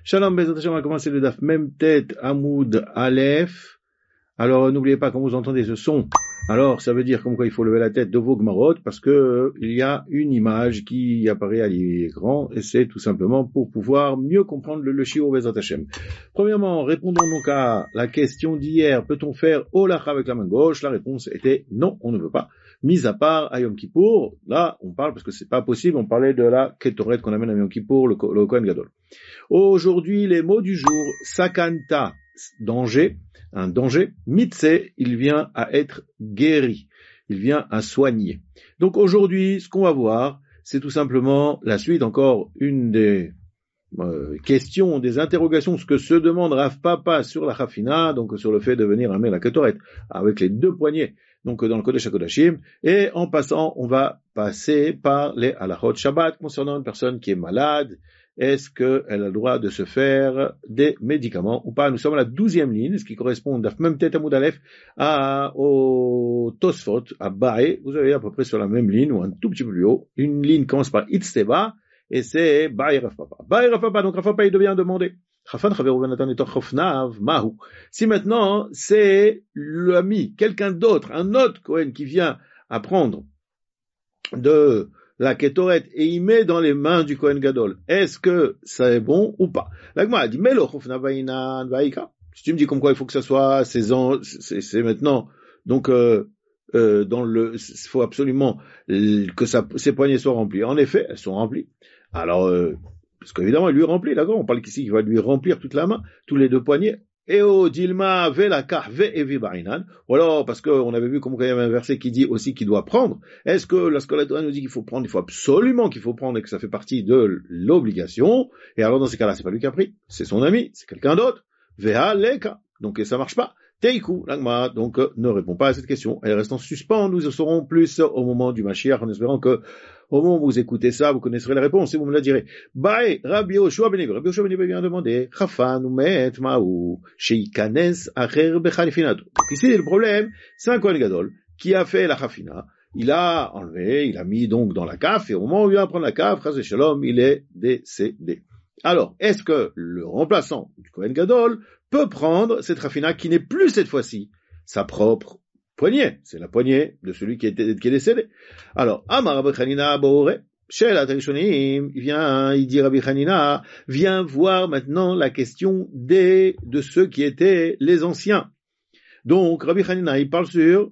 Shalom Bezrat Hashem, on va commencer le daf Mem Tet Amoud Aleph. Alors n'oubliez pas, quand vous entendez ce son, alors ça veut dire comme quoi il faut lever la tête de vos Gmarot, parce que il y a une image qui apparaît à l'écran, et c'est tout simplement pour pouvoir mieux comprendre le shiur Bezrat Hashem. Premièrement, répondons donc à la question d'hier, peut-on faire Olacha avec la main gauche? La réponse était non, on ne veut pas. Mis à part à Yom Kippour, là on parle parce que c'est pas possible, on parlait de la Ketoret qu'on amène à Yom Kippour, le Kohen Gadol. Aujourd'hui, les mots du jour, sakanta, danger, un danger, mitse, il vient à être guéri, il vient à soigner. Donc aujourd'hui, ce qu'on va voir, c'est tout simplement la suite, encore une des questions, des interrogations, ce que se demande Rav Papa sur la Chafina, donc sur le fait de venir amener la Ketoret, avec les deux poignets, donc dans le Kodesh HaKodashim, et en passant, on va passer par les halachot Shabbat concernant une personne qui est malade. Est-ce qu'elle a le droit de se faire des médicaments ou pas? Nous sommes à la 12e ligne, ce qui correspond même tête à Moudalef au Tosfot, à Bae. Vous avez à peu près sur la même ligne, ou un tout petit peu plus haut. Une ligne commence par Itzteba, et c'est Bae Rav Papa. Bae Rav Papa, donc Rav Papa, il devient demander. Si maintenant, c'est l'ami, quelqu'un d'autre, un autre Kohen qui vient apprendre de la Ketoret, et il met dans les mains du Kohen Gadol, est-ce que ça est bon ou pas? L'Agma a dit, mais le Chofna Bainan Vaika. Si tu me dis comme quoi il faut que ça soit c'est maintenant, donc dans le, il faut absolument que ces poignées soient remplies. En effet, elles sont remplies. Alors, parce qu'évidemment, il lui remplit, d'accord? On parle qu'ici, il va lui remplir toute la main, tous les deux poignets. Et au Dilma Velakar Ve Evi Barinan, ou alors parce qu'on avait vu comme il y avait un verset qui dit aussi qu'il doit prendre. Est-ce que la Scola nous dit qu'il faut prendre, il faut absolument qu'il faut prendre et que ça fait partie de l'obligation? Et alors dans ces cas-là, c'est pas lui qui a pris, c'est son ami, c'est quelqu'un d'autre. Veha Leka. Donc ça marche pas. Teiku, l'Agma, donc ne répond pas à cette question. Elle reste en suspens. Nous en saurons plus au moment du Mashiach, en espérant que au moment où vous écoutez ça, vous connaisserez la réponse et vous me la direz. Bae, Rabbi Yoshua ben Levi. Rabbi Yoshua ben Levi vient demander, Chafan ou met maou, sheikanes acher bechalifinato. Donc ici, le problème, c'est un Kohen Gadol qui a fait la chafina. Il a enlevé, il a mis donc dans la caf, et au moment où il va prendre la caf, Chas Shalom, il est décédé. Alors, est-ce que le remplaçant du Kohen Gadol peut prendre cette chafina qui n'est plus cette fois-ci sa propre poignée? C'est la poignée de celui qui est décédé. Alors, Amar Rabbi Chanina Bohore, chez la Tarishonim, il dit Rabbi Chanina, viens voir maintenant la question de ceux qui étaient les anciens. Donc, Rabbi Chanina, il parle sur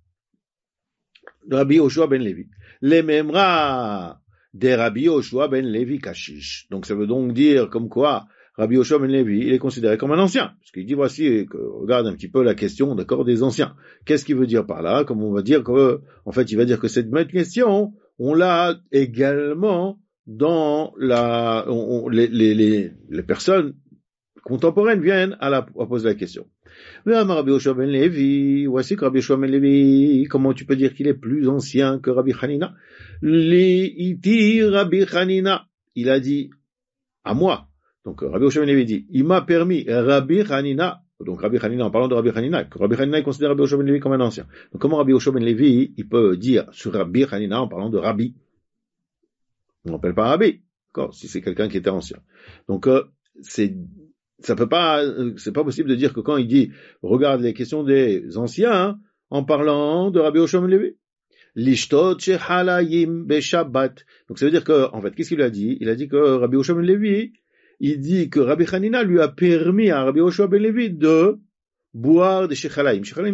Rabbi Yoshua ben Levi. Les Memra de Rabbi Yoshua ben Levi Kashish. Donc, ça veut donc dire comme quoi Rabbi Yoshua ben Levi, il est considéré comme un ancien. Parce qu'il dit, voici, regarde un petit peu la question, d'accord, des anciens. Qu'est-ce qu'il veut dire par là? Comme on va dire que, en fait, il va dire que cette même question, on l'a également dans les personnes contemporaines viennent à poser la question. Mais Rabbi Yoshua ben Levi, voici que Rabbi Yoshua ben Levi, comment tu peux dire qu'il est plus ancien que Rabbi Hanina? Iti Rabbi Hanina, il a dit, à moi. Donc, Rabbi Yoshua ben Levi dit, il m'a permis Rabbi Hanina, donc Rabbi Hanina, en parlant de Rabbi Hanina, que Rabbi Hanina, il considère Rabbi Yoshua ben Levi comme un ancien. Donc, comment Rabbi Yoshua ben Levi, il peut dire sur Rabbi Hanina en parlant de Rabbi? On n'appelle pas Rabbi, d'accord, si c'est quelqu'un qui était ancien. Donc, c'est pas possible de dire que quand il dit, regarde les questions des anciens, hein, en parlant de Rabbi Yoshua ben Levi. Lishtot shehalayim beshabbat. Donc, ça veut dire que, en fait, qu'est-ce qu'il lui a dit? Il a dit que Rabbi Yoshua ben Levi, il dit que Rabbi Hanina lui a permis à Rabbi Yoshua ben Levi de boire des shechalaim. Shechalaim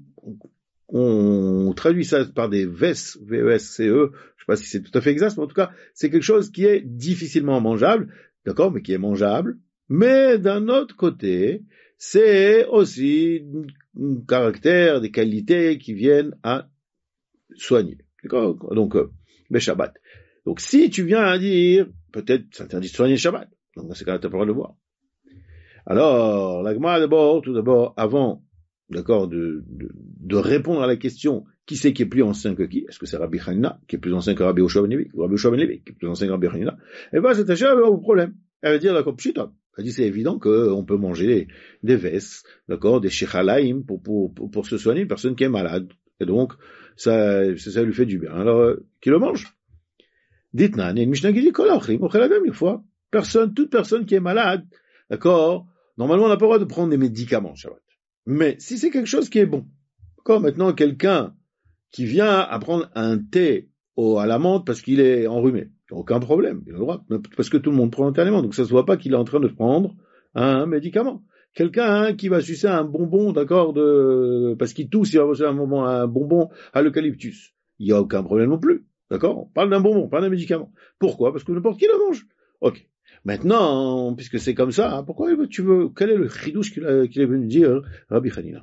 on traduit ça par des vesce, V-E-S-C-E, je sais pas si c'est tout à fait exact, mais en tout cas, c'est quelque chose qui est difficilement mangeable, d'accord, mais qui est mangeable. Mais d'un autre côté, c'est aussi un caractère, des qualités qui viennent à soigner. D'accord? Donc, Shabbat. Donc, si tu viens à dire, peut-être, ça t'interdit de soigner Shabbat. Donc, dans ces cas-là, tu n'as pas le droit de le boire. Alors, l'Agma, tout d'abord, avant, d'accord, de répondre à la question, qui c'est qui est plus ancien que qui? Est-ce que c'est Rabbi Hanina, qui est plus ancien que Rabbi Yoshua ben Levi, ou Rabbi Yoshua ben Levi, qui est plus ancien que Rabbi Hanina? Eh ben, c'est un problème. Elle va dire, d'accord, pshita. Elle dit, c'est évident qu'on peut manger des vesses, d'accord, des shechalaim pour se soigner une personne qui est malade. Et donc, ça lui fait du bien. Alors, qui le mange? Dites-nous, il y a une Mishnah qui dit, toute personne qui est malade, d'accord, normalement on n'a pas le droit de prendre des médicaments Shabbat. Mais si c'est quelque chose qui est bon, d'accord, maintenant quelqu'un qui vient à prendre un thé à la menthe parce qu'il est enrhumé, il n'y a aucun problème, il a le droit, parce que tout le monde prend un thé à la menthe, donc ça se voit pas qu'il est en train de prendre un médicament. Quelqu'un qui va sucer un bonbon, d'accord, parce qu'il tousse, il va sucer un bonbon à l'eucalyptus, il n'y a aucun problème non plus, d'accord, on parle d'un bonbon, pas d'un médicament. Pourquoi? Parce que n'importe qui le mange. Ok. Maintenant, puisque c'est comme ça, pourquoi tu veux, quel est le chidouche qu'il est venu dire, Rabbi Hanina?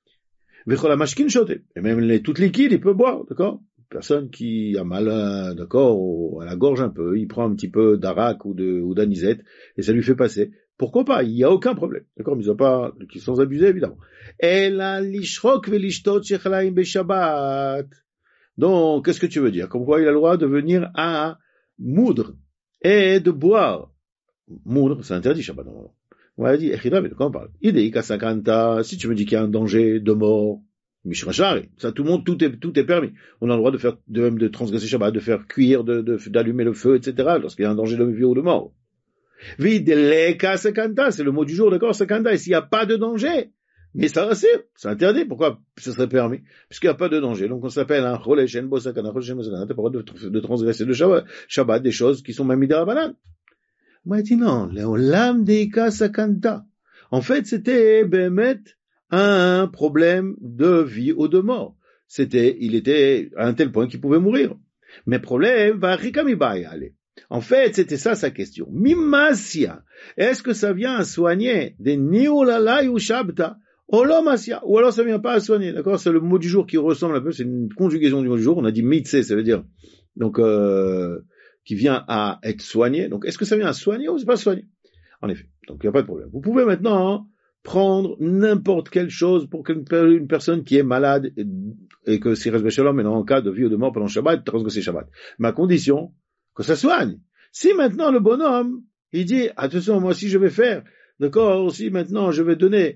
Et même toutes liquides, il peut boire, d'accord? Personne qui a mal, d'accord, à la gorge un peu, il prend un petit peu d'arak ou d'anisette, et ça lui fait passer. Pourquoi pas? Il n'y a aucun problème, d'accord? Mais ils n'ont pas, sans abuser, évidemment. Donc, qu'est-ce que tu veux dire? Comme quoi il a le droit de venir à moudre et de boire. Moudre, c'est interdit, Shabbat, normalement. On a dit, de quoi on parle? Si tu me dis qu'il y a un danger de mort, Mishrachari, ça, tout le monde, tout est permis. On a le droit de faire, même de transgresser Shabbat, de faire cuire, d'allumer le feu, etc., lorsqu'il y a un danger de vie ou de mort. Videleka sakanta, c'est le mot du jour, d'accord, sakanta, et s'il n'y a pas de danger, mais ça c'est interdit, pourquoi ce serait permis? Puisqu'il n'y a pas de danger, donc on s'appelle un cholechen bosakana, cholechen bosakana, t'as pas le droit de transgresser le Shabbat, des choses qui sont même midarabanan. Moi, il dit non, l'olam deika sakanta. En fait, c'était Bémet un problème de vie ou de mort. Il était à un tel point qu'il pouvait mourir. Mais problème va rikamibaya aller. En fait, c'était ça sa question. Mimasia. Est-ce que ça vient à soigner des niulalai ou shabta? Olomasia. Ou alors ça vient pas à soigner. D'accord? C'est le mot du jour qui ressemble un peu, c'est une conjugaison du mot du jour. On a dit mitse, ça veut dire, donc, qui vient à être soigné. Donc, est-ce que ça vient à soigner ou c'est pas soigné? En effet. Donc, il n'y a pas de problème. Vous pouvez maintenant prendre n'importe quelle chose pour une personne qui est malade et que si reste Shalom, mais en cas de vie ou de mort pendant Shabbat, transgresser Shabbat. Mais à condition que ça soigne. Si maintenant le bonhomme, il dit, attention, moi aussi je vais faire, d'accord, si maintenant je vais donner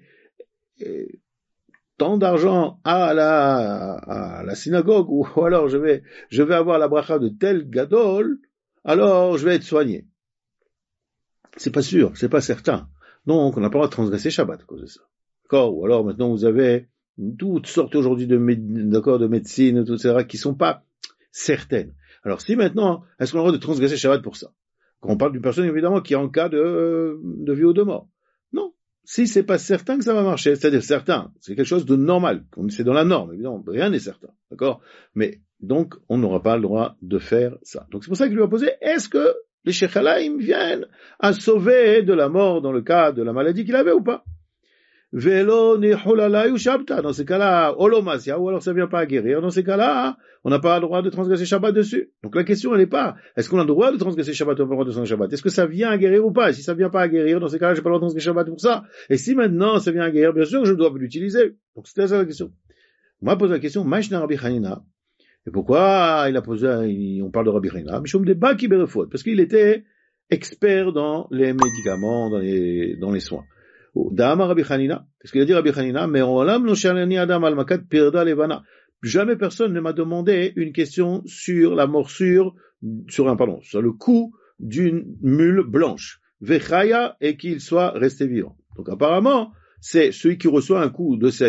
tant d'argent à la synagogue, ou alors je vais avoir la bracha de tel gadol, alors je vais être soigné. C'est pas sûr, c'est pas certain. Donc, on n'a pas le droit de transgresser Shabbat à cause de ça. D'accord? Ou alors, maintenant, vous avez toutes sortes aujourd'hui de médecine, etc., qui sont pas certaines. Alors, si maintenant, est-ce qu'on a le droit de transgresser Shabbat pour ça? Quand on parle d'une personne, évidemment, qui est en cas de vie ou de mort. Non. Si c'est pas certain que ça va marcher, c'est-à-dire certain, c'est quelque chose de normal, c'est dans la norme, évidemment, rien n'est certain. D'accord? Mais, donc, on n'aura pas le droit de faire ça. Donc, c'est pour ça qu'il lui a posé, est-ce que les Shechalaim viennent à sauver de la mort dans le cas de la maladie qu'il avait ou pas? Velo nihulalai ou shabta. Dans ces cas-là, olomasia, ou alors ça vient pas à guérir. Dans ces cas-là, on n'a pas le droit de transgresser Shabbat dessus. Donc la question, elle n'est pas, est-ce qu'on a le droit de transgresser Shabbat ou pas le droit de transgresser Shabbat? Est-ce que ça vient à guérir ou pas? Et si ça vient pas à guérir, dans ces cas-là, j'ai pas le droit de transgresser Shabbat pour ça. Et si maintenant ça vient à guérir, bien sûr que je dois l'utiliser. Donc c'était ça la question. On m'a posé la question, Mashna Rabbi Hanina. Et pourquoi on parle de Rabbi Hanina? Mishum de Baki Berefot. Parce qu'il était expert dans les médicaments, dans les soins. Dama Rabbi Hanina, parce qu'il a dit Rabbi Hanina, mais Adam al Makat Pirda Levana. Jamais personne ne m'a demandé une question sur la morsure, sur le cou d'une mule blanche. Vechaya, et qu'il soit resté vivant. Donc apparemment, c'est celui qui reçoit un coup d'une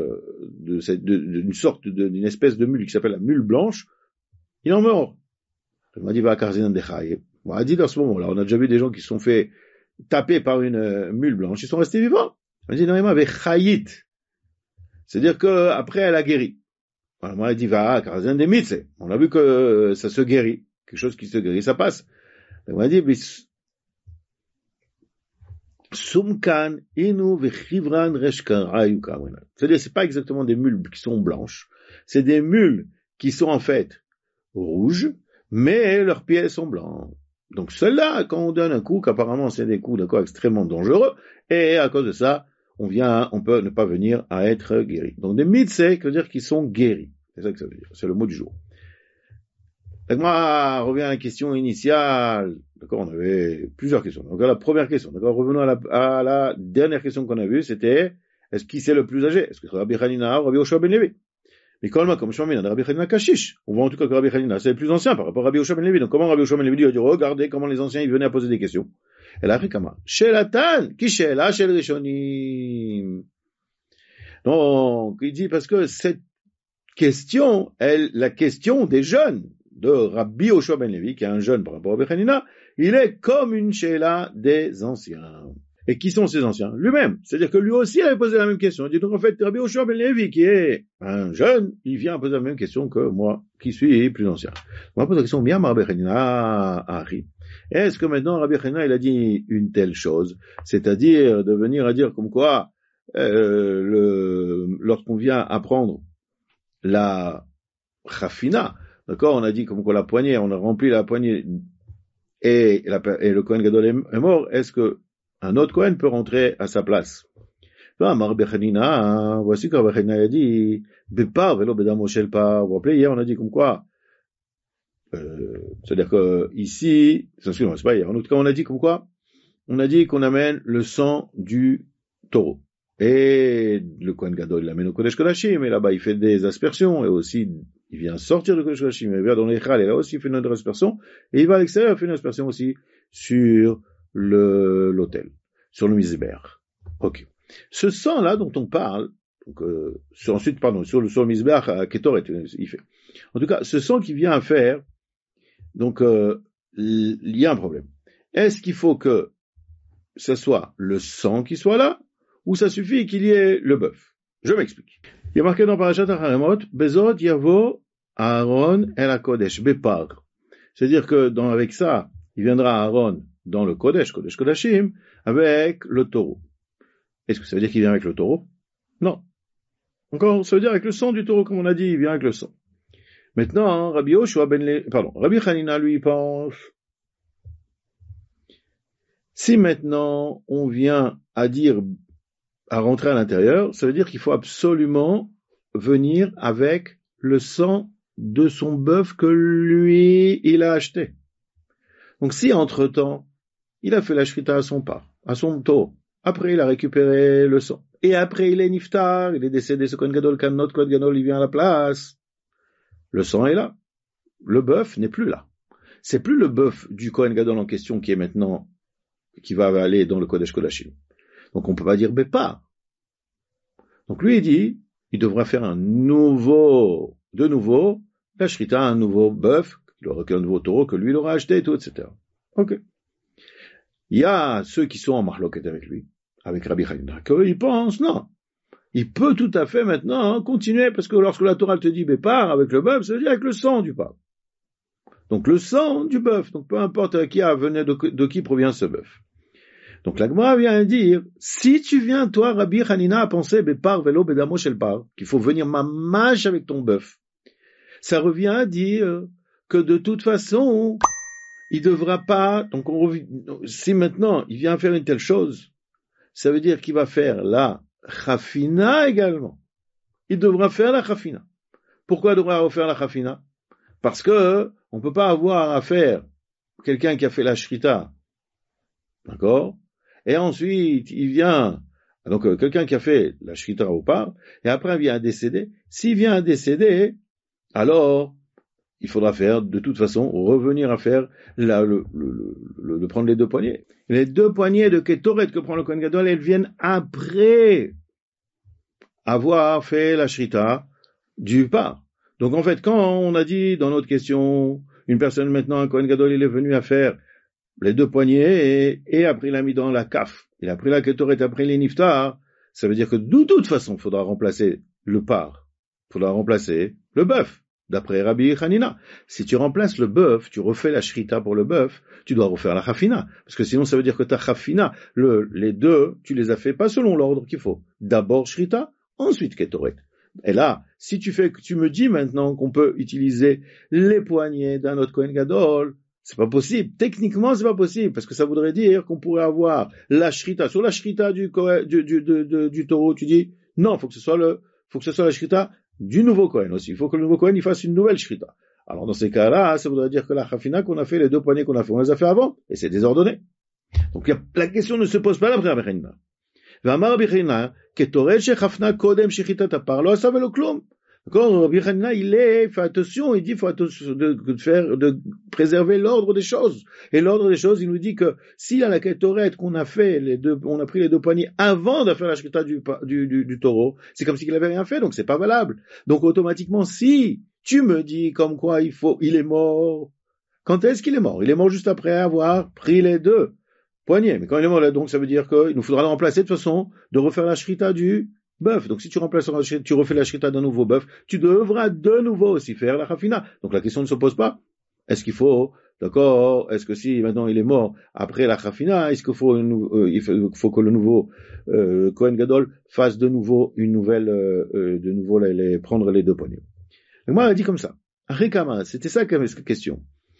espèce de mule qui s'appelle la mule blanche, il en meurt. Il m'a dit, va à Karzinan de Chaye. On a dit dans ce moment-là, on a déjà vu des gens qui se sont fait taper par une mule blanche, ils sont restés vivants. On a dit, non, il m'avait chayit. C'est-à-dire que après elle a guéri. On a dit, va, Karazin des Mitze. On a vu que ça se guérit. Quelque chose qui se guérit, ça passe. On a dit, Sumkan, Inu, Vechivran, Reshkan, Ayuka. C'est-à-dire, c'est pas exactement des mules qui sont blanches. C'est des mules qui sont en fait rouges, mais leurs pieds sont blancs. Donc ceux-là, quand on donne un coup, qu'apparemment c'est des coups extrêmement dangereux, et à cause de ça, on peut ne pas venir à être guéri. Donc des mythes, ça veut dire qu'ils sont guéris. C'est ça que ça veut dire. C'est le mot du jour. Donc moi, revient à la question initiale. D'accord, on avait plusieurs questions. Donc à la première question. D'accord, revenons à la dernière question qu'on a vue, c'était, qui c'est le plus âgé? Est-ce que c'est Rabbi Hanina ou Rabbi Yoshua ben Levi? Mais comme je m'en Rabbi Hanina Kashish. On voit en tout cas que Rabbi Hanina, c'est le plus ancien par rapport à Rabbi Yoshua ben Levi. Donc comment Rabbi Yoshua ben Levi a dit, regardez comment les anciens, ils venaient à poser des questions. אלא אחי כמה, שאלתן, כי שאלה של ראשונים. Donc, il dit parce que cette question, la question des jeunes de Rabbi Yoshua ben Levi, qui est un jeune par rapport à Rabbi Hanina, il est comme une sheila des anciens. Et qui sont ces anciens? Lui-même. C'est-à-dire que lui aussi avait posé la même question. Il dit donc en fait, Rabbi Yoshua ben Levi, qui est un jeune, il vient poser la même question que moi, qui suis plus ancien. On va poser la question, bien, Rabbi Hanina Ari. Est-ce que maintenant Rabbi Hanina, il a dit une telle chose? C'est-à-dire de venir à dire comme quoi, lorsqu'on vient apprendre la chafina, d'accord, on a dit comme quoi la poignée, on a rempli la poignée et le Kohen Gadol est mort, est-ce que un autre Kohen peut rentrer à sa place? Voici que Rabbi Hanina a dit, Bepar velo bedamo shel par. Vous vous rappelez, hier on a dit comme quoi, c'est-à-dire que ici, c'est pas hier, en tout cas on a dit comme quoi, on a dit qu'on amène le sang du taureau. Et le Kohen Gadol, il l'amène au Kodesh Kodashim, et là-bas, il fait des aspersions, et aussi, il vient sortir du Kodesh Kodashim, il vient dans l'Echal, et là aussi, il fait une autre aspersion, et il va à l'extérieur, il fait une aspersion aussi sur l'autel, sur le Mizbeach. Ok. Ce sang-là, dont on parle, donc, sur le Mizbeach, à Ketoret, il fait. En tout cas, ce sang qui vient à faire, donc, il y a un problème. Est-ce qu'il faut que ce soit le sang qui soit là, ou ça suffit qu'il y ait le bœuf? Je m'explique. Il y a marqué dans Parashat HaCharemot, Bezot Yavo Aaron El HaKodesh, Bepar. C'est-à-dire que avec ça, il viendra Aaron dans le Kodesh Kodashim, avec le taureau. Est-ce que ça veut dire qu'il vient avec le taureau? Non. Encore, ça veut dire avec le sang du taureau, comme on a dit, il vient avec le sang. Maintenant, Rabbi Hanina, lui, pense, si maintenant on vient à rentrer à l'intérieur, ça veut dire qu'il faut absolument venir avec le sang de son bœuf que lui, il a acheté. Donc si entre-temps, il a fait la shrita à son taureau, après il a récupéré le sang, et après il est niftar, il est décédé, ce Kohen Gadol, quand notre Kohen Gadol, il vient à la place, le sang est là. Le bœuf n'est plus là. C'est plus le bœuf du Kohen Gadol en question qui est maintenant, qui va aller dans le Kodesh Kodashim. Donc on peut pas dire Bepar. Donc lui il dit, il devra faire de nouveau, la shrita, un nouveau bœuf, un nouveau taureau que lui il aura acheté et tout, etc. Ok. Il y a ceux qui sont en marloquette avec lui, avec Rabbi Hanina, qu'ils pensent, non. Il peut tout à fait maintenant continuer, parce que lorsque la Torah te dit Bepar avec le bœuf, ça veut dire avec le sang du bœuf. Donc le sang du bœuf, donc peu importe de qui provient ce bœuf. Donc la Gemara vient dire, si tu viens, toi, Rabbi Hanina, à penser, Bepar velo bedamo shel par, qu'il faut venir mamash avec ton bœuf, ça revient à dire que de toute façon, il devra pas, donc si maintenant il vient faire une telle chose, ça veut dire qu'il va faire la chafina également. Il devra faire la chafina. Pourquoi il devra faire la chafina? Parce que on peut pas avoir à faire quelqu'un qui a fait la shrita, d'accord? Et ensuite, il vient, donc quelqu'un qui a fait la shrita au par, et après il vient à décéder. S'il vient à décéder, alors il faudra faire, de toute façon, revenir à faire de prendre les deux poignées. Les deux poignées de Ketoret que prend le Kohen Gadol, elles viennent après avoir fait la shrita du par. Donc en fait, quand on a dit dans notre question, une personne maintenant, un Kohen Gadol, il est venu à faire les deux poignées et après il a mis dans la kaf, il a pris la Ketoret après les niftar, ça veut dire que de toute façon, il faudra remplacer le par, il faudra remplacer le bœuf. D'après Rabbi Hanina, si tu remplaces le bœuf, tu refais la shrita pour le bœuf, tu dois refaire la chafina. Parce que sinon, ça veut dire que ta chafina, les deux, tu les as fait pas selon l'ordre qu'il faut. D'abord shrita, ensuite ketoret. Et là, si tu me dis maintenant qu'on peut utiliser les poignets d'un autre Kohen Gadol, c'est pas possible. Techniquement, c'est pas possible. Parce que ça voudrait dire qu'on pourrait avoir la shrita. Sur la shrita du taureau, tu dis, non, faut que ce soit la shrita du nouveau Kohen aussi. Il faut que le nouveau Kohen, il fasse une nouvelle shrita. Alors, dans ces cas-là, ça voudrait dire que la chafina qu'on a fait, les deux poignées qu'on a fait, on les a fait avant, et c'est désordonné. Donc, la question ne se pose pas là, après Rabbi Hanina. V'amar Rabbi Hanina, ketoret shechafna kodem shechita tapar, lo asa velo klum. D'accord? Rabbi Hanina, fait attention, il dit, faut attention de préserver l'ordre des choses. Et l'ordre des choses, il nous dit que s'il y a la Ketoret qu'on a fait on a pris les deux poignées avant de faire la shrita du taureau, c'est comme s'il avait rien fait, donc c'est pas valable. Donc automatiquement, si tu me dis comme quoi il est mort, quand est-ce qu'il est mort? Il est mort juste après avoir pris les deux poignets. Mais quand il est mort là, donc ça veut dire qu'il nous faudra le remplacer de façon de refaire la shrita du bœuf. Donc si tu refais la shrita d'un nouveau bœuf, tu devras de nouveau aussi faire la chafina. Donc la question ne se pose pas. Est-ce qu'il faut, d'accord, est-ce que si maintenant il est mort après la chafina, est-ce qu'il faut, il faut que le nouveau Kohen Gadol fasse de nouveau prendre les deux poignets. Donc moi, elle a dit comme ça. Rikama, c'était ça la question.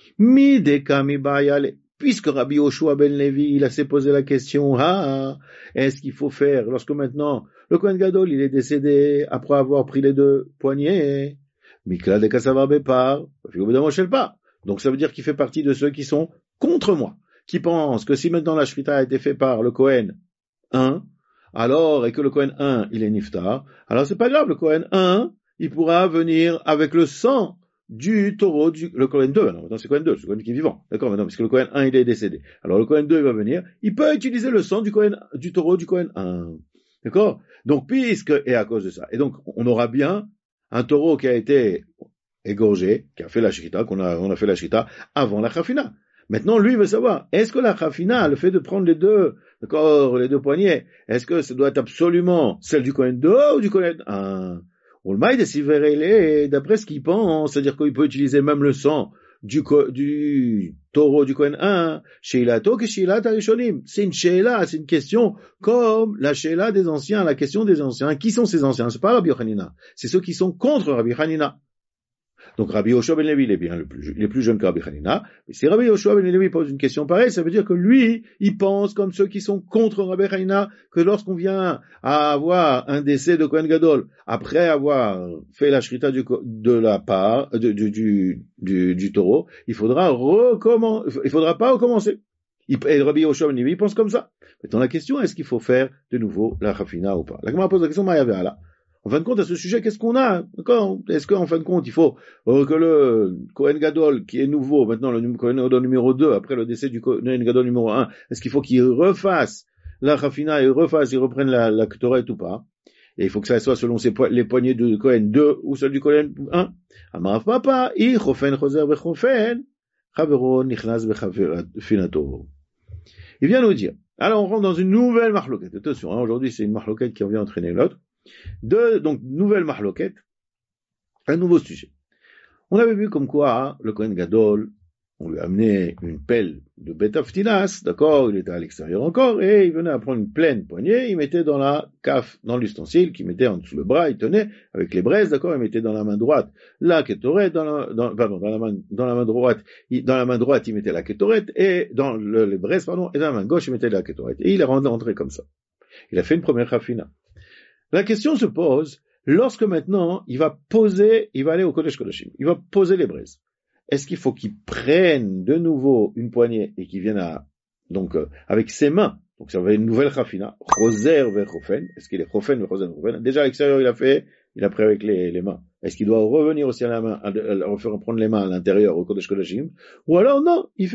Puisque Rabbi Yoshua ben Levi, il a s'est posé la question, est-ce qu'il faut faire, lorsque maintenant, le Kohen Gadol, il est décédé après avoir pris les deux poignets, Mikla de Kassavar Bepar, pas. Donc ça veut dire qu'il fait partie de ceux qui sont contre moi, qui pensent que si maintenant la Shrita a été faite par le Kohen 1, alors, et que le Kohen 1, il est niftar, alors c'est pas grave, le Kohen 1, il pourra venir avec le sang du taureau, le Kohen 2, maintenant c'est Kohen 2, c'est le Kohen qui est vivant, d'accord, maintenant, parce que le Kohen 1, il est décédé. Alors le Kohen 2, il va venir, il peut utiliser le sang du taureau du Kohen 1, d'accord? Donc, et à cause de ça, et donc, on aura bien un taureau qui a été égorgé, qui a fait la shrita, on a fait la shrita avant la chafina. Maintenant, lui, il veut savoir, est-ce que la chafina, le fait de prendre les deux poignets, est-ce que ça doit être absolument celle du Kohen 2 ou du Kohen 1? D'après ce qu'il pense, c'est-à-dire qu'il peut utiliser même le sang du taureau du Kohen 1, Sheilato que Sheilat Arishonim. C'est une Sheila, c'est une question comme la Sheila des anciens, la question des anciens. Qui sont ces anciens? C'est pas Rabbi Hanina, c'est ceux qui sont contre Rabbi Hanina. Donc Rabbi Yoshua ben Levi, il est plus jeune que Rabbi Hanina. Mais si Rabbi Yoshua ben Levi pose une question pareille, ça veut dire que lui, il pense comme ceux qui sont contre Rabbi Hanina, que lorsqu'on vient à avoir un décès de Kohen Gadol, après avoir fait la shrita du taureau, il faudra pas recommencer. Et Rabbi Yoshua ben Levi, il pense comme ça. Maintenant la question, est-ce qu'il faut faire de nouveau la chafina ou pas? La Gemara pose la question, Mayavéala. En fin de compte, à ce sujet, qu'est-ce qu'on a? D'accord? Est-ce qu'en fin de compte, il faut que le Kohen Gadol, qui est nouveau, maintenant le Kohen Gadol numéro 2, après le décès du Kohen Gadol numéro 1, est-ce qu'il faut qu'il refasse la Chafina et il reprenne la Ktoret ou pas? Et il faut que ça soit selon les poignées de Kohen 2 ou celle du Kohen 1. Amarav Papa, I Chofen Choser Bechofen, Chavero Nichnaz Bechafinato. Il vient nous dire. Alors on rentre dans une nouvelle marloquette. Attention, aujourd'hui c'est une marloquette qui revient entraîner l'autre. Donc, nouvelle mahloquette, un nouveau sujet. On avait vu comme quoi, le Kohen Gadol, on lui a amené une pelle de betaftinas, d'accord, il était à l'extérieur encore, et il venait à prendre une pleine poignée, il mettait dans la caf, dans l'ustensile, qu'il mettait en dessous le bras, il tenait avec les braises, d'accord, il mettait dans la main droite la kétoret, dans la main droite, il mettait la kétoret, et dans les braises, et dans la main gauche, il mettait la kétoret. Et il est rentré comme ça. Il a fait une première chafina. La question se pose, lorsque maintenant, il va aller au Kodesh Kodashim, il va poser les braises. Est-ce qu'il faut qu'il prenne de nouveau une poignée et qu'il vienne avec ses mains, donc ça va être une nouvelle chafina, Choser vers Chofen, est-ce qu'il est Chofen vers Choser vers Chofen? Déjà à l'extérieur, il a pris avec les mains. Est-ce qu'il doit revenir aussi à la main, refaire prendre les mains à l'intérieur au Kodesh Kodashim? Ou alors non, il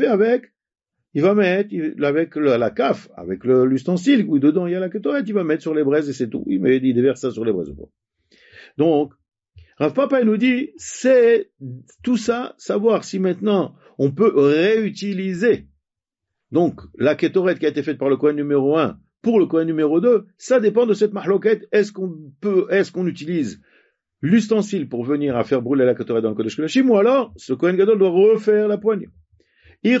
va mettre avec la caf, avec l'ustensile, où dedans il y a la kétoret, il va mettre sur les braises et c'est tout. Il déverse ça sur les braises. Donc, Rav Papa nous dit, c'est tout ça, savoir si maintenant on peut réutiliser donc la kétoret qui a été faite par le Kohen numéro 1 pour le Kohen numéro 2, ça dépend de cette mahloquette. Est-ce qu'on utilise l'ustensile pour venir à faire brûler la kétoret dans le Kodesh Kodashim, ou alors ce Kohen Gadol doit refaire la poignée? Si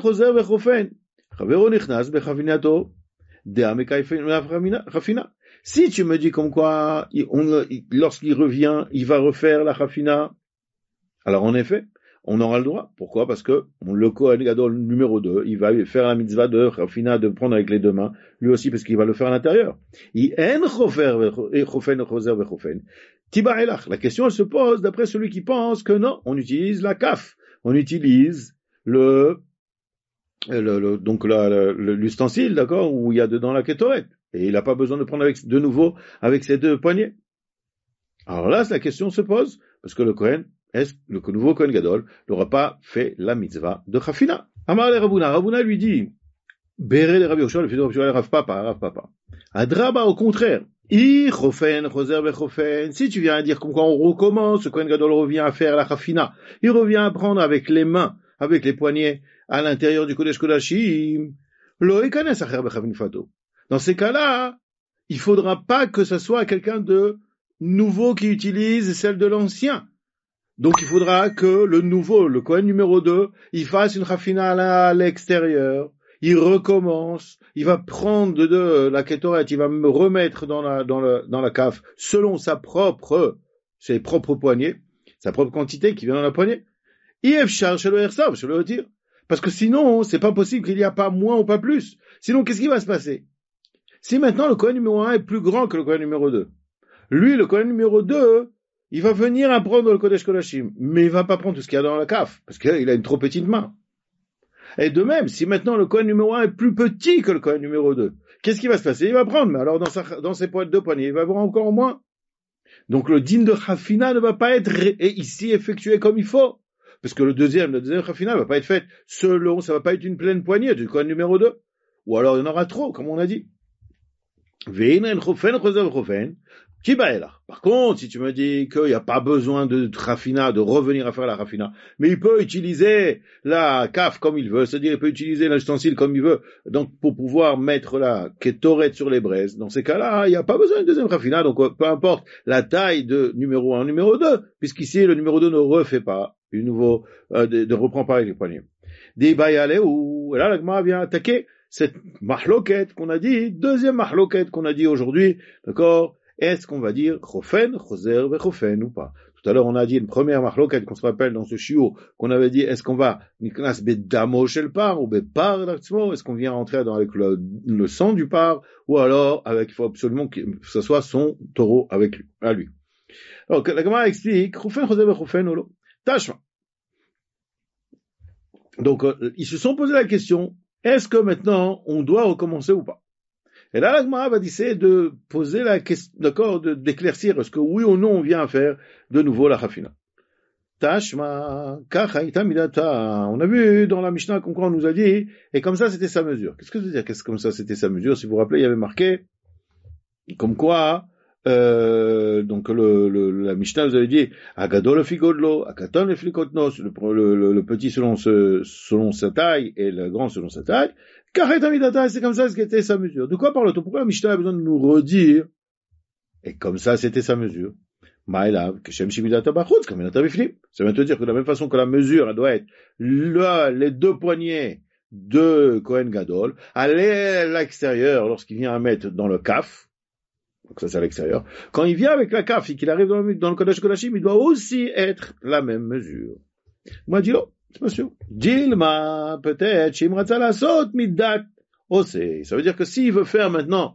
tu me dis comme quoi, lorsqu'il revient, il va refaire la chafina, alors en effet, on aura le droit. Pourquoi? Parce que le Kohen Gadol numéro 2, il va faire la mitzvah de chafina, de prendre avec les deux mains, lui aussi parce qu'il va le faire à l'intérieur. La question elle se pose d'après celui qui pense que non, on utilise la kaf, on utilise l'ustensile, d'accord, où il y a dedans la kétoret. Et il n'a pas besoin de prendre de nouveau avec ses deux poignets. Alors là, la question se pose, parce que le Kohen, est-ce que le nouveau Kohen Gadol n'aura pas fait la mitzvah de Chafina? Amar le Ravuna lui dit, Béré de Rabbi Yoshua, le fils de Rabbi Yoshua, Rav Papa. Adraba, au contraire. Si tu viens à dire comme quoi on recommence, le Kohen Gadol revient à faire la Chafina, il revient à prendre avec les mains, avec les poignets, à l'intérieur du Kodesh Kodashim, dans ces cas-là, il faudra pas que ce soit quelqu'un de nouveau qui utilise celle de l'ancien. Donc il faudra que le nouveau, le Kohen numéro 2, il fasse une Chafina à l'extérieur, il recommence, il va prendre de la Ketoret, il va me remettre dans la cave selon ses propres poignées, sa propre quantité qui vient dans la poignée. Ifshar chez le Ersav, je le dire. Parce que sinon, c'est pas possible qu'il n'y a pas moins ou pas plus. Sinon, qu'est-ce qui va se passer? Si maintenant le Kohen numéro 1 est plus grand que le Kohen numéro 2, lui, le Kohen numéro 2, il va venir à prendre le Kodesh Kodashim, mais il va pas prendre tout ce qu'il y a dans la cave, parce qu'il a une trop petite main. Et de même, si maintenant le Kohen numéro 1 est plus petit que le Kohen numéro 2, qu'est-ce qui va se passer? Il va prendre, mais alors dans ses deux poignées, il va avoir encore moins. Donc le din de Chafina ne va pas être ici effectué comme il faut. Parce que le deuxième Chafina ne va pas être fait selon, ça va pas être une pleine poignée du Kohen numéro 2. Ou alors il y en aura trop, comme on a dit. Par contre, si tu me dis qu'il n'y a pas besoin de Rafina, de revenir à faire la Rafina, mais il peut utiliser la caf comme il veut, c'est-à-dire il peut utiliser l'ustensile comme il veut, donc pour pouvoir mettre la Ketoret sur les braises, dans ces cas-là, il n'y a pas besoin de deuxième Rafina, donc peu importe la taille de numéro 1, numéro 2, puisqu'ici le numéro 2 ne refait pas, ne reprend pas avec les poignets. Des bayale où, là, la Gemara vient attaquer cette mahloket qu'on a dit, deuxième mahloket qu'on a dit aujourd'hui, d'accord? Est-ce qu'on va dire chofen, choser, vechofen ou pas? Tout à l'heure, on a dit une première mahloket qu'on se rappelle dans ce shiur, qu'on avait dit, est-ce qu'on va niknas bedamo shel par ou bepar d'actimo? Est-ce qu'on vient rentrer avec le sang du par ou alors il faut absolument que ce soit son taureau avec lui, à lui. Alors, la Gemara explique, chofen, choser, vechofen ou lo? Tashma. Donc, ils se sont posé la question, est-ce que maintenant, on doit recommencer ou pas? Et là, la Gemara va essayer de poser la question, d'accord, d'éclaircir, est-ce que oui ou non on vient à faire de nouveau la Chafina? Tashma, kachaita midata. On a vu dans la Mishnah qu'on nous a dit, et comme ça c'était sa mesure. Qu'est-ce que ça veut dire, comme ça c'était sa mesure? Si vous vous rappelez, il y avait marqué, comme quoi, donc la Mishnah vous avait dit Agadol figodlo, Akaton flikotnos, le petit selon sa taille et le grand selon sa taille. C'est comme ça ce qu'était sa mesure. De quoi parle-t-on? Pourquoi la Mishnah a besoin de nous redire? Et comme ça c'était sa mesure. Maïlav, Keshem Shimidata Bachutz, comme il a tabiflim. Ça veut te dire que de la même façon que la mesure, elle doit être les deux poignets de Kohen Gadol, aller à l'extérieur lorsqu'il vient à mettre dans le kaf. Donc ça c'est à l'extérieur. Quand il vient avec la kaf et qu'il arrive dans le Kodesh Kodashim, il doit aussi être la même mesure. Moi, dis oh, c'est pas sûr. Dilma, peut-être, Shimratza la saute, midat, osé. Ça veut dire que s'il veut faire maintenant,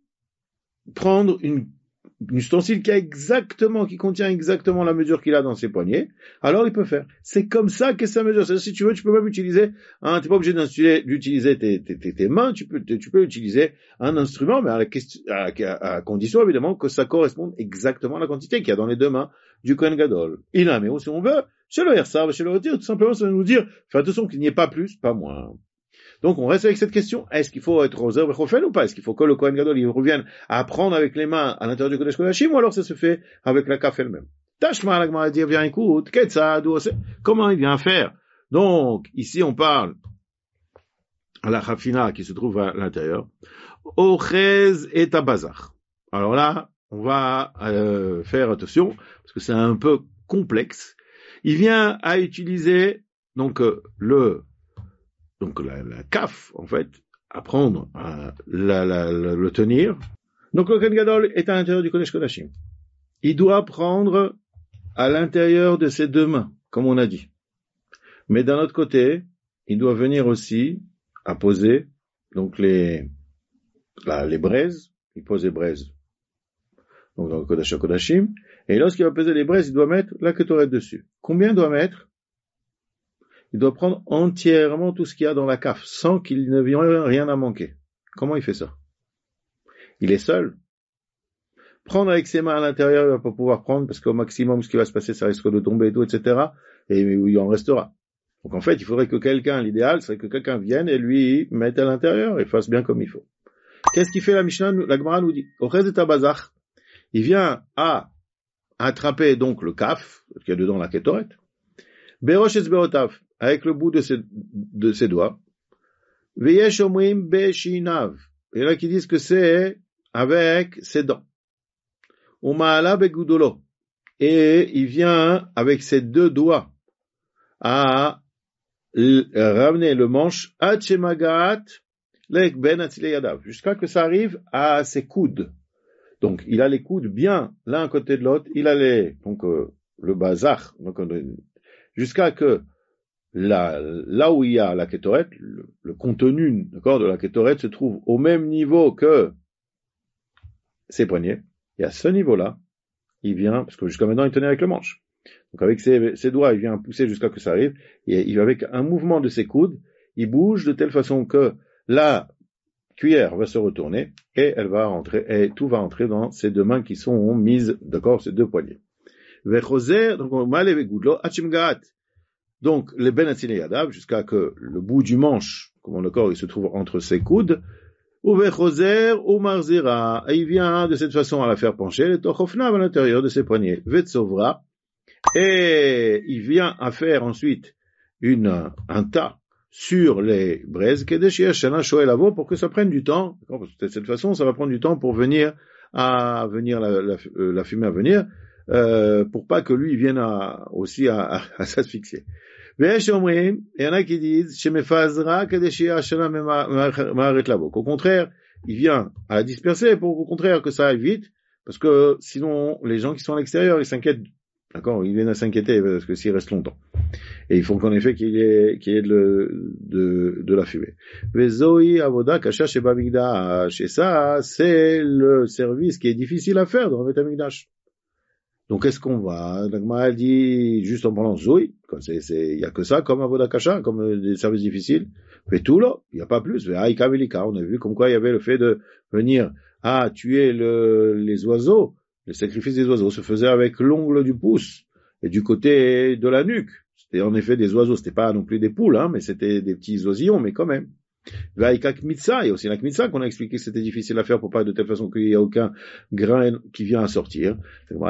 prendre une ustensile qui contient exactement la mesure qu'il a dans ses poignets, alors il peut faire. C'est comme ça qu'est sa mesure. C'est-à-dire, si tu veux, tu peux même utiliser, t'es pas obligé d'utiliser tes mains, tu peux utiliser un instrument, mais à condition, évidemment, que ça corresponde exactement à la quantité qu'il y a dans les deux mains du Kohen Gadol. Il a, mais si on veut, chez le Hersav, chez le Retir, tout simplement, ça va nous dire, fais attention qu'il n'y ait pas plus, pas moins. Donc, on reste avec cette question. Est-ce qu'il faut être roser vechofen ou pas? Est-ce qu'il faut que le Kohen Gadol, il revienne à prendre avec les mains à l'intérieur du Kodesh Kodashim, ou alors ça se fait avec la kaf elle-même? Tashma, la Gemara dit, viens, écoute, comment il vient faire? Donc, ici, on parle à la Chafina qui se trouve à l'intérieur. Ochez et Tabazar. Alors là, on va faire attention, parce que c'est un peu complexe. Il vient à utiliser, donc, la kaf, en fait, à prendre, le tenir. Donc le Kohen Gadol est à l'intérieur du Kodesh Kodashim. Il doit prendre à l'intérieur de ses deux mains, comme on a dit. Mais d'un autre côté, il doit venir aussi à poser, donc les braises. Il pose les braises, donc dans le Kodesh Kodashim. Et lorsqu'il va poser les braises, il doit mettre la Ketoret dessus. Combien il doit mettre? Il doit prendre entièrement tout ce qu'il y a dans la caf, sans qu'il ne vienne rien à manquer. Comment il fait ça? Il est seul. prendre avec ses mains à l'intérieur, il va pas pouvoir prendre, parce qu'au maximum, ce qui va se passer, ça risque de tomber et tout, etc. Et il en restera. Donc en fait, il faudrait que l'idéal serait que quelqu'un vienne et lui mette à l'intérieur et fasse bien comme il faut. Qu'est-ce qu'il fait la Mishnah? La Gemara nous dit, Ochez et Abazach, il vient à attraper donc le kaf, qu'il y a dedans la ketoret, Berosh et Beotav, avec le bout de ses doigts, Veyesh omrim beshinav, et là qui disent que c'est avec ses dents. Umaala begudolo, et il vient avec ses deux doigts à ramener le manche à Chemagat lek ben atzile yadav, jusqu'à que ça arrive à ses coudes. Donc il a les coudes bien l'un à côté de l'autre, il a le bazar, donc jusqu'à que là où il y a la kétoret, le contenu, d'accord, de la kétoret se trouve au même niveau que ses poignets, et à ce niveau-là, il vient, parce que jusqu'à maintenant il tenait avec le manche. Donc avec ses doigts, il vient pousser jusqu'à que ça arrive, et avec un mouvement de ses coudes, il bouge de telle façon que la cuillère va se retourner, et elle va rentrer, et tout va entrer dans ces deux mains qui sont mises, d'accord, ces deux poignets. Donc, les ben atzile yadav, jusqu'à que le bout du manche, comme le corps, il se trouve entre ses coudes, ou vechoser, ou marzira, et il vient de cette façon à la faire pencher, le tochofnav à l'intérieur de ses poignets, vetsovra, et il vient à faire ensuite un tas sur les braises, pour que ça prenne du temps, parce que de cette façon, ça va prendre du temps pour venir la fumée à venir, pour pas que lui vienne aussi à s'asphyxier. Et il y en a qui disent qu'au contraire, il vient à la disperser pour au contraire que ça aille vite, parce que sinon les gens qui sont à l'extérieur, ils s'inquiètent, d'accord, ils viennent à s'inquiéter parce que s'il reste longtemps. Et il faut qu'en effet qu'il y ait de la fumée. Vezoi avoda kasha sheba migdash, et ça c'est le service qui est difficile à faire dans le Beth Amikdash. Donc, est-ce qu'on va? L'Agma dit, juste en parlant Zoui, il y a que ça, comme Avoda Kasha, comme des services difficiles. Mais tout là, il n'y a pas plus. On a vu comme quoi il y avait le fait de venir à tuer les oiseaux. Le sacrifice des oiseaux se faisait avec l'ongle du pouce et du côté de la nuque. C'était en effet des oiseaux. C'était pas non plus des poules, mais c'était des petits oisillons, mais quand même. Il y a aussi la kmitsa qu'on a expliqué que c'était difficile à faire pour pas de telle façon qu'il n'y a aucun grain qui vient à sortir.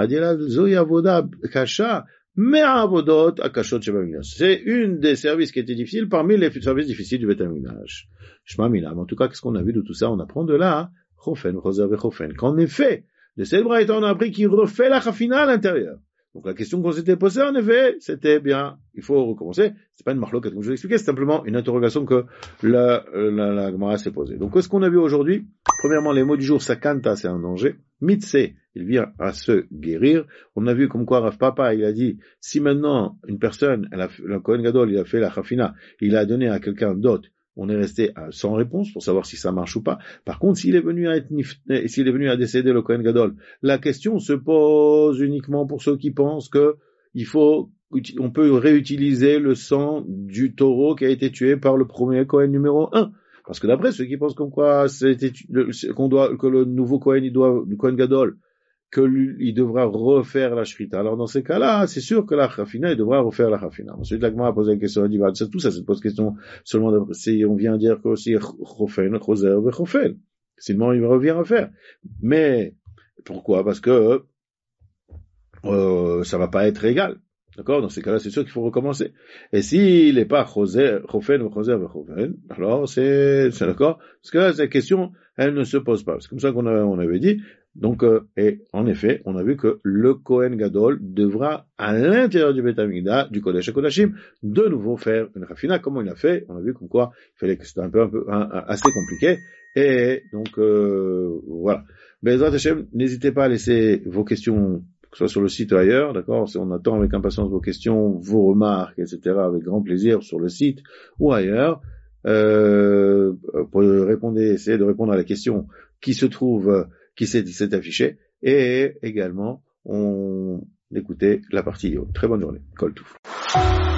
C'est une des services qui était difficile parmi les services difficiles du Beth Amikdash. En tout cas, qu'est-ce qu'on a vu de tout ça? On apprend de là, qu'en effet, de cette braïta, on a appris qu'il refait la chafina à l'intérieur. Donc la question qu'on s'était posée, en effet, c'était bien, il faut recommencer. C'est pas une marloquette comme je l'ai expliqué, c'est simplement une interrogation que la Gemara s'est posée. Donc qu'est-ce qu'on a vu aujourd'hui? Premièrement, les mots du jour, sakanta, c'est un danger. Mitse, il vient à se guérir. On a vu comme quoi Rav Papa, il a dit, si maintenant une personne, le Kohen Gadol, il a fait la chafina, il a donné à quelqu'un d'autre, on est resté sans réponse pour savoir si ça marche ou pas. Par contre, s'il est venu à décéder le Kohen Gadol, la question se pose uniquement pour ceux qui pensent que on peut réutiliser le sang du taureau qui a été tué par le premier Kohen numéro 1. Parce que d'après ceux qui pensent comme quoi que le nouveau Kohen, du Kohen Gadol, il devra refaire la shrita. Alors dans ces cas-là, c'est sûr que la chafina, il devra refaire la chafina. Ensuite, la Gemara a posé la question, elle dit, tout ça, c'est pose question seulement si on vient dire que aussi chofen, choser, chofen. Sinon, il revient à faire. Mais, pourquoi? Parce que, ça va pas être égal. D'accord? Dans ces cas-là, c'est sûr qu'il faut recommencer. Et s'il n'est pas chofen, choser, chofen, alors c'est d'accord? Parce que là, cette question, elle ne se pose pas. C'est comme ça on avait dit. Donc, et en effet, on a vu que le Kohen Gadol devra, à l'intérieur du Beth Amikdash, du Kodesh HaKodashim, de nouveau faire une rafina. Comment il a fait? On a vu comme quoi il fallait que c'était assez compliqué. Et donc, voilà. Bezrat Hashem, n'hésitez pas à laisser vos questions, que ce soit sur le site ou ailleurs, d'accord? On attend avec impatience vos questions, vos remarques, etc., avec grand plaisir sur le site ou ailleurs, pour essayer de répondre à la question qui s'est affiché, et également, on écoutait la partie. Très bonne journée. Kol Touf.